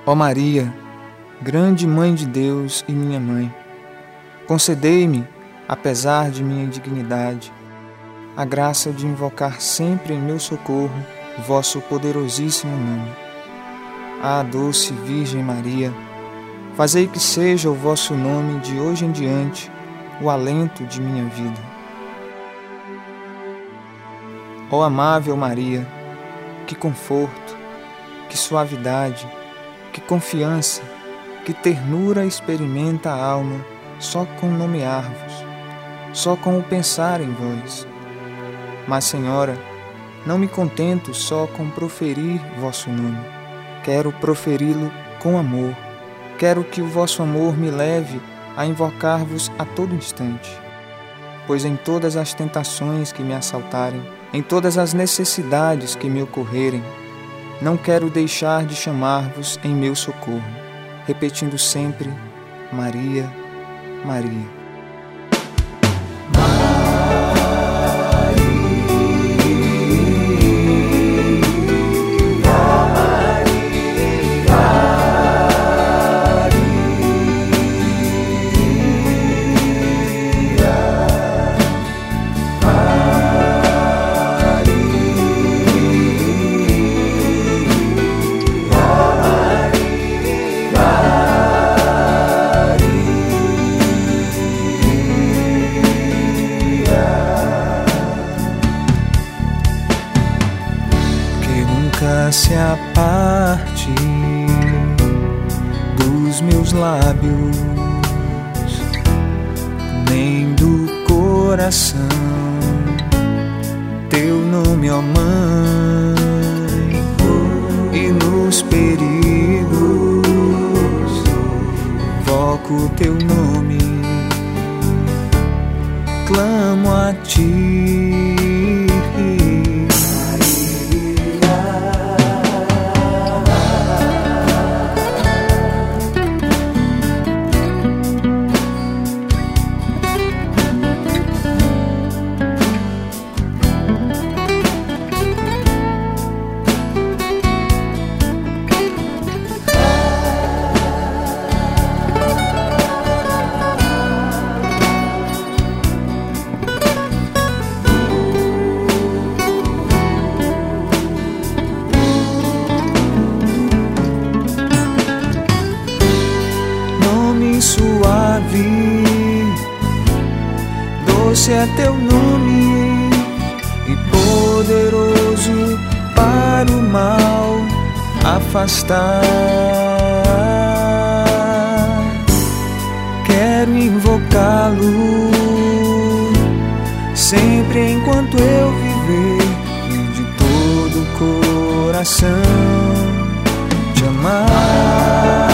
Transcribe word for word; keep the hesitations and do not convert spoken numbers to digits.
Ó Maria, grande Mãe de Deus e minha Mãe, concedei-me, apesar de minha indignidade, a graça de invocar sempre em meu socorro o vosso poderosíssimo nome. Ah, doce Virgem Maria, fazei que seja o vosso nome de hoje em diante o alento de minha vida. Ó amável Maria, que conforto, que suavidade, que confiança, que ternura experimenta a alma só com nomear-vos, só com o pensar em vós. Mas, Senhora, não me contento só com proferir vosso nome. Quero proferi-lo com amor. Quero que o vosso amor me leve a invocar-vos a todo instante. Pois em todas as tentações que me assaltarem, em todas as necessidades que me ocorrerem, não quero deixar de chamar-vos em meu socorro, repetindo sempre: Maria, Maria. Se aparte dos meus lábios, nem do coração, teu nome, ó Mãe, e nos perigos invoco teu nome, clamo a ti. Suave, doce é teu nome e poderoso para o mal afastar. Quero invocá-lo sempre enquanto eu viver e de todo o coração te amar.